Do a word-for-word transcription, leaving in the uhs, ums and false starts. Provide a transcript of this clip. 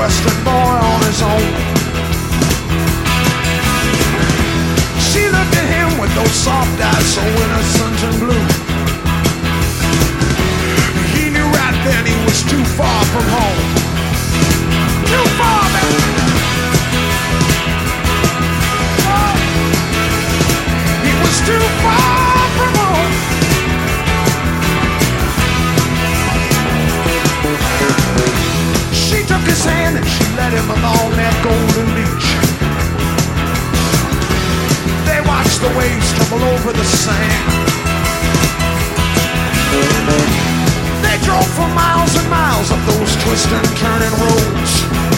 Western boy on his own. She looked at him with those soft eyes so innocent and blue. He knew right then he was too far from home. Too far, man. Oh. He was too far from home. She took his hand and she led him along that golden beach. They watched the waves tumble over the sand. They drove for miles and miles up those twisting, turning roads.